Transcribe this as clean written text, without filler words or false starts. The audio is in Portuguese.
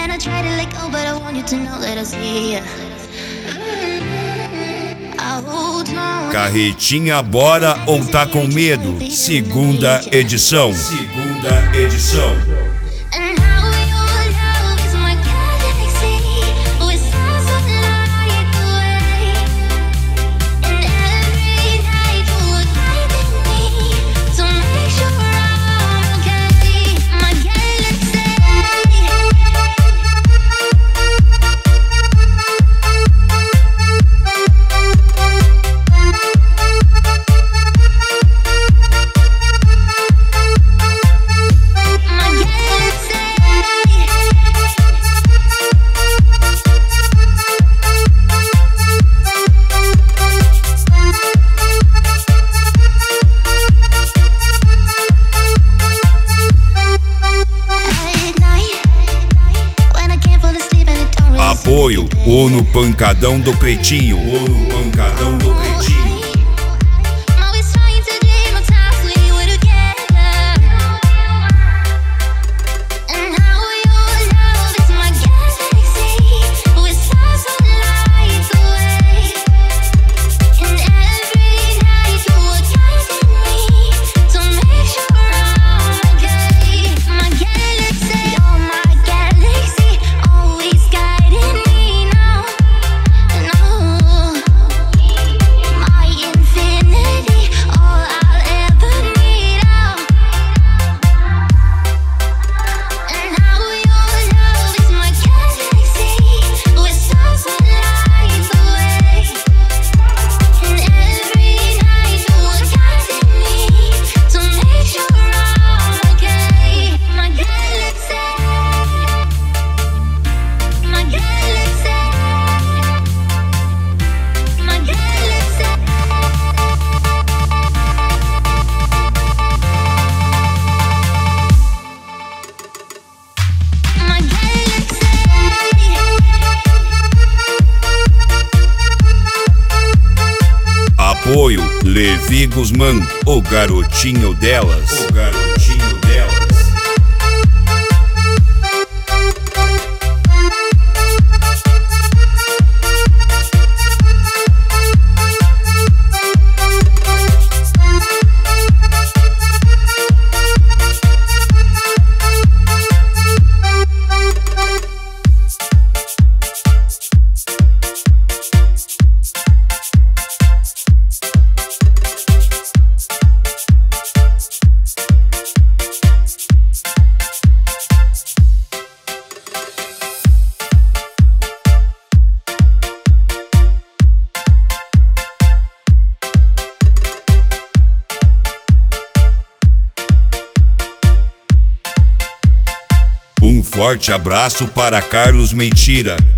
And I try to let go, but I want you to know that I see ya. I hold on. Carretinha bora ou tá com medo? Segunda edição. And how your love is my galaxy, with stars that light the way. And every night you were guiding me to make sure I'm okay. My galaxy. Apoio, ou no pancadão do Pretinho. Apoio, Levi Guzmán, o garotinho delas. Um forte abraço para Carlos Mentira,